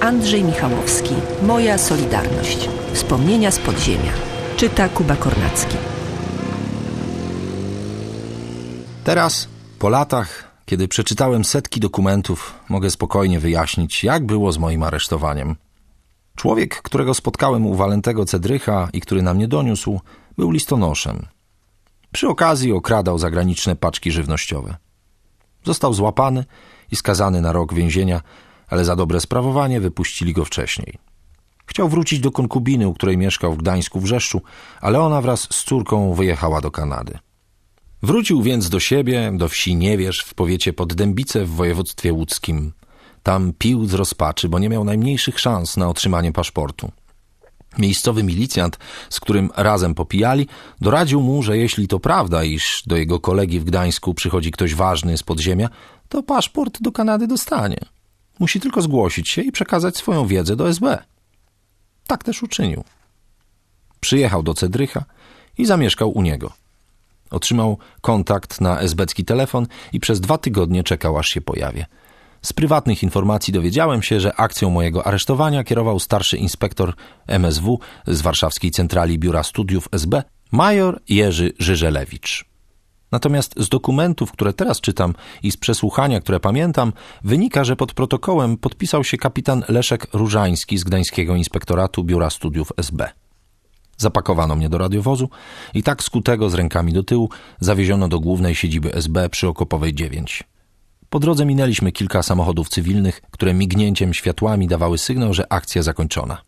Andrzej Michałowski. Moja Solidarność. Wspomnienia z podziemia. Czyta Kuba Kornacki. Teraz, po latach, kiedy przeczytałem setki dokumentów, mogę spokojnie wyjaśnić, jak było z moim aresztowaniem. Człowiek, którego spotkałem u Walentego Cedrycha i który na mnie doniósł, był listonoszem. Przy okazji okradał zagraniczne paczki żywnościowe. Został złapany i skazany na rok więzienia, ale za dobre sprawowanie wypuścili go wcześniej. Chciał wrócić do konkubiny, u której mieszkał w Gdańsku w Wrzeszczu, ale ona wraz z córką wyjechała do Kanady. Wrócił więc do siebie, do wsi Niewierz w powiecie Poddębice w województwie łódzkim. Tam pił z rozpaczy, bo nie miał najmniejszych szans na otrzymanie paszportu. Miejscowy milicjant, z którym razem popijali, doradził mu, że jeśli to prawda, iż do jego kolegi w Gdańsku przychodzi ktoś ważny z podziemia, to paszport do Kanady dostanie. Musi tylko zgłosić się i przekazać swoją wiedzę do SB. Tak też uczynił. Przyjechał do Cedrycha i zamieszkał u niego. Otrzymał kontakt na esbecki telefon i przez 2 tygodnie czekał, aż się pojawię. Z prywatnych informacji dowiedziałem się, że akcją mojego aresztowania kierował starszy inspektor MSW z warszawskiej centrali Biura Studiów SB, major Jerzy Żyżelewicz. Natomiast z dokumentów, które teraz czytam i z przesłuchania, które pamiętam, wynika, że pod protokołem podpisał się kapitan Leszek Różański z Gdańskiego Inspektoratu Biura Studiów SB. Zapakowano mnie do radiowozu i tak skutego z rękami do tyłu zawieziono do głównej siedziby SB przy Okopowej 9. Po drodze minęliśmy kilka samochodów cywilnych, które mignięciem światłami dawały sygnał, że akcja zakończona.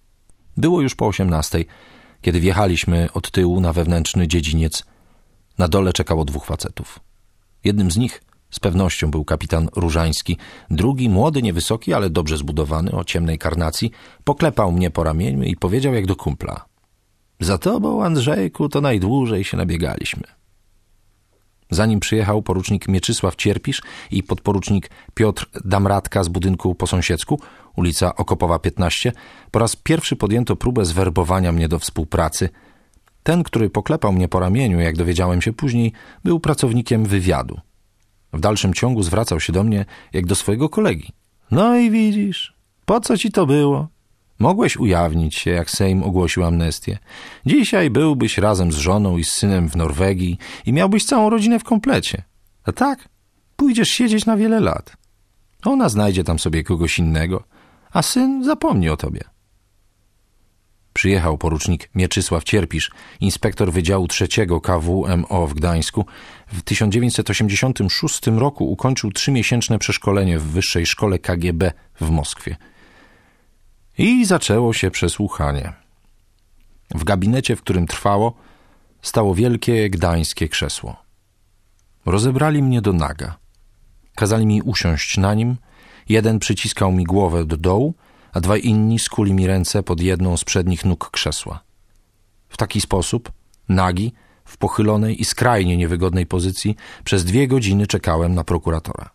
Było już po 18:00, kiedy wjechaliśmy od tyłu na wewnętrzny dziedziniec. Na dole czekało 2 facetów. Jednym z nich z pewnością był kapitan Różański, drugi, młody, niewysoki, ale dobrze zbudowany, o ciemnej karnacji, poklepał mnie po ramieniu i powiedział jak do kumpla: za tobą, Andrzejku, to najdłużej się nabiegaliśmy. Zanim przyjechał porucznik Mieczysław Cierpisz i podporucznik Piotr Damratka z budynku po sąsiedzku, ulica Okopowa 15, po raz pierwszy podjęto próbę zwerbowania mnie do współpracy. Ten, który poklepał mnie po ramieniu, jak dowiedziałem się później, był pracownikiem wywiadu. W dalszym ciągu zwracał się do mnie jak do swojego kolegi. No i widzisz, po co ci to było? Mogłeś ujawnić się, jak Sejm ogłosił amnestię. Dzisiaj byłbyś razem z żoną i z synem w Norwegii i miałbyś całą rodzinę w komplecie. A tak, pójdziesz siedzieć na wiele lat. Ona znajdzie tam sobie kogoś innego, a syn zapomni o tobie. Przyjechał porucznik Mieczysław Cierpisz, inspektor Wydziału III KWMO w Gdańsku. W 1986 roku ukończył 3-miesięczne przeszkolenie w Wyższej Szkole KGB w Moskwie. I zaczęło się przesłuchanie. W gabinecie, w którym trwało, stało wielkie gdańskie krzesło. Rozebrali mnie do naga. Kazali mi usiąść na nim. Jeden przyciskał mi głowę do dołu, a 2 inni skuli mi ręce pod jedną z przednich nóg krzesła. W taki sposób, nagi, w pochylonej i skrajnie niewygodnej pozycji, przez 2 godziny czekałem na prokuratora.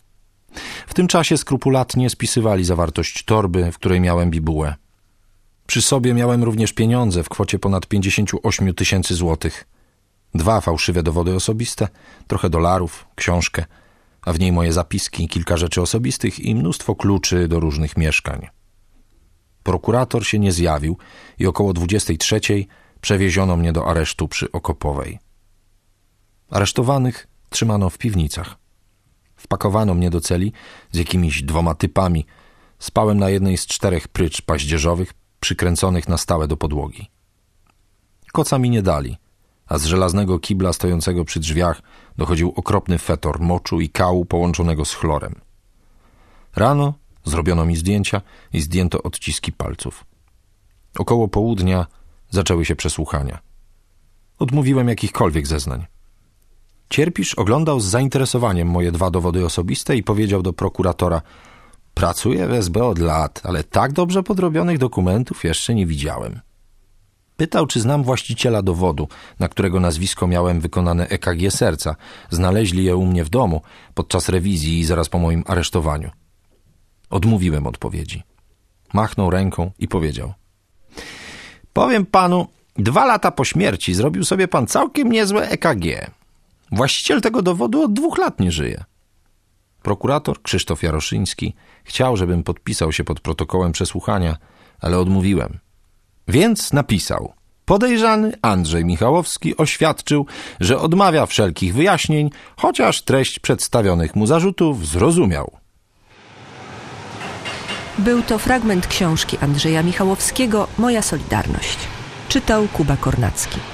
W tym czasie skrupulatnie spisywali zawartość torby, w której miałem bibułę. Przy sobie miałem również pieniądze w kwocie ponad 58 000 złotych. 2 fałszywe dowody osobiste, trochę dolarów, książkę, a w niej moje zapiski, kilka rzeczy osobistych i mnóstwo kluczy do różnych mieszkań. Prokurator się nie zjawił i około 23:00 przewieziono mnie do aresztu przy Okopowej. Aresztowanych trzymano w piwnicach. Wpakowano mnie do celi z jakimiś 2 typami. Spałem na jednej z 4 prycz paździerzowych, przykręconych na stałe do podłogi. Koca mi nie dali, a z żelaznego kibla stojącego przy drzwiach dochodził okropny fetor moczu i kału połączonego z chlorem. Rano zrobiono mi zdjęcia i zdjęto odciski palców. Około południa zaczęły się przesłuchania. Odmówiłem jakichkolwiek zeznań. Cierpisz oglądał z zainteresowaniem moje 2 dowody osobiste i powiedział do prokuratora: pracuję w SB od lat, ale tak dobrze podrobionych dokumentów jeszcze nie widziałem. Pytał, czy znam właściciela dowodu, na którego nazwisko miałem wykonane EKG serca. Znaleźli je u mnie w domu podczas rewizji i zaraz po moim aresztowaniu. Odmówiłem odpowiedzi. Machnął ręką i powiedział: powiem panu, 2 lata po śmierci zrobił sobie pan całkiem niezłe EKG. Właściciel tego dowodu od 2 lat nie żyje. Prokurator Krzysztof Jaroszyński chciał, żebym podpisał się pod protokołem przesłuchania, ale odmówiłem. Więc napisał: podejrzany Andrzej Michałowski oświadczył, że odmawia wszelkich wyjaśnień, chociaż treść przedstawionych mu zarzutów zrozumiał. Był to fragment książki Andrzeja Michałowskiego „Moja Solidarność”. Czytał Kuba Kornacki.